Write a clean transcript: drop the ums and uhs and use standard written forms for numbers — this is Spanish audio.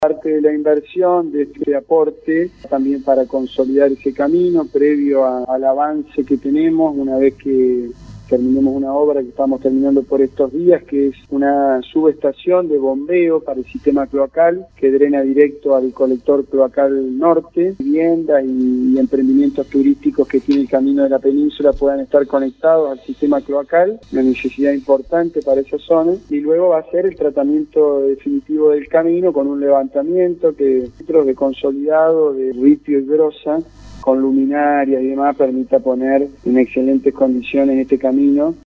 Parte de la inversión de este aporte también para consolidar ese camino previo al avance que tenemos una vez que terminemos una obra que estamos terminando por estos días, que es una subestación de bombeo para el sistema cloacal que drena directo al colector cloacal norte. Viviendas y emprendimientos turísticos que tiene el camino de la península puedan estar conectados al sistema cloacal, una necesidad importante para esa zona, y luego va a ser el tratamiento definitivo del camino con un levantamiento de consolidado de ripio y grosa con luminarias y demás permita poner en excelentes condiciones este camino